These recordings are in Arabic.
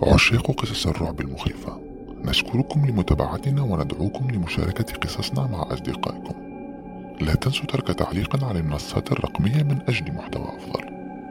عشاق قصص الرعب المخيفة، نشكركم لمتابعتنا وندعوكم لمشاركة قصصنا مع أصدقائكم. لا تنسوا ترك تعليقا على المنصات الرقمية من أجل محتوى أفضل.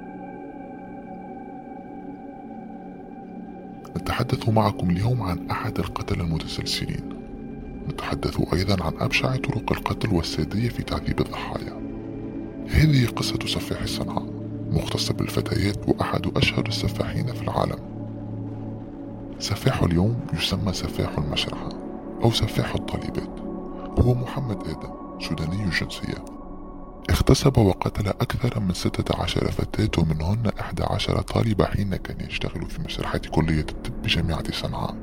نتحدث معكم اليوم عن أحد القتلة المتسلسلين. نتحدث أيضا عن أبشع طرق القتل والسادية في تعذيب الضحايا. هذه قصة سفاح صنعاء، مختص بالفتيات وأحد أشهر السفاحين في العالم. سفاح اليوم يسمى سفاح المشرحة أو سفاح الطالبات. هو محمد آدم، سوداني الجنسية. اغتصب وقتل أكثر من 16 فتاة ومنهن 11 طالبة حين كان يشتغل في مشرحة كلية الطب بجامعة صنعاء.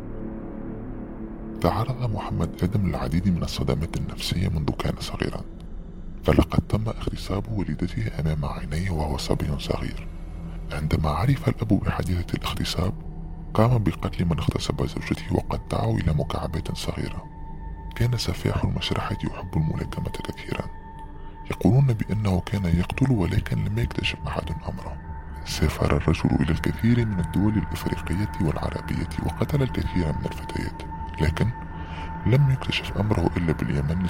تعرض محمد آدم للعديد من الصدمات النفسية منذ كان صغيرا، فلقد تم اغتصاب والدته أمام عينيه وهو صبي صغير. عندما عرف الأب بحادثة الاغتصاب قام بقتل من اغتصب زوجته وقد دعوا إلى مكعبات صغيرة. كان سفاح المشرحة يحب الملاكمة كثيرا، يقولون بأنه كان يقتل ولكن لم يكتشف أحد أمره. سافر الرجل إلى الكثير من الدول الإفريقية والعربية وقتل الكثير من الفتيات، لكن لم يكتشف أمره إلا باليمن.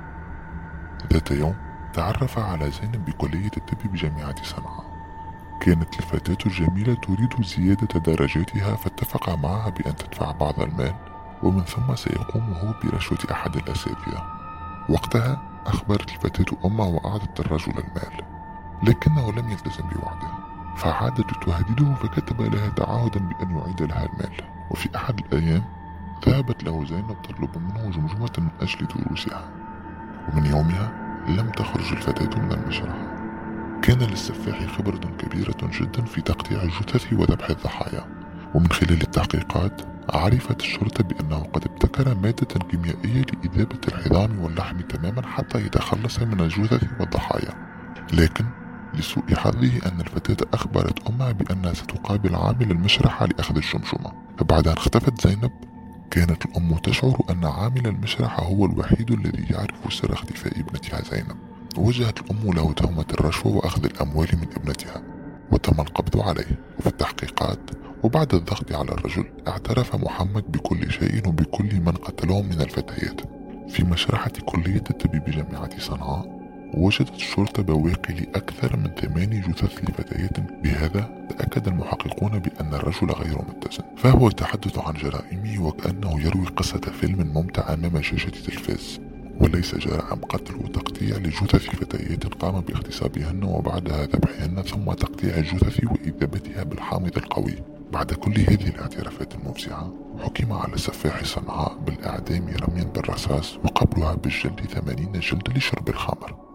ذات يوم تعرف على زينب بكلية الطب بجامعة صنعاء. كانت الفتاة الجميلة تريد زيادة درجاتها، فاتفق معها بأن تدفع بعض المال ومن ثم سيقوم هو برشوة أحد الأساتذة. وقتها أخبرت الفتاة أمها وأعطت الرجل المال، لكنه لم يلتزم بوعده، فعادت تهدده فكتب لها تعهدا بأن يعيد لها المال. وفي أحد الأيام ذهبت له زينب تطلب منه جمجمة من أجل دروسها، ومن يومها لم تخرج الفتاة من المشرحة. كان للسفاح خبرة كبيرة جدا في تقطيع الجثث وذبح الضحايا، ومن خلال التحقيقات عرفت الشرطة بأنه قد ابتكر مادة كيميائية لإذابة العظام واللحم تماما حتى يتخلص من الجثث والضحايا. لكن لسوء حظه أن الفتاة أخبرت أمها بأنها ستقابل عامل المشرحة لأخذ الجمجمة. فبعد أن اختفت زينب كانت الأم تشعر أن عامل المشرحة هو الوحيد الذي يعرف سر اختفاء ابنتها زينب. وجهت الأم له تهمة الرشوة وأخذ الأموال من ابنتها، وتم القبض عليه. وفي التحقيقات وبعد الضغط على الرجل اعترف محمد بكل شيء وبكل من قتلهم من الفتيات. في مشرحة كلية الطب بجامعة صنعاء وجدت الشرطة بواقي لأكثر من 8 جثث لفتيات. بهذا تأكد المحققون بأن الرجل غير متزن، فهو يتحدث عن جرائمه وكأنه يروي قصة فيلم ممتع أمام شاشة تلفاز، وليس جرائم قتل وتقطيع لجثث فتيات قام باغتصابهن وبعدها ذبحهن ثم تقطيع الجثث وإذابتها بالحامض القوي. بعد كل هذه الاعترافات المفزعة حكم على سفاح صنعاء بالإعدام رميا بالرصاص وقبلها بالجلد 80 جلد لشرب الخمر.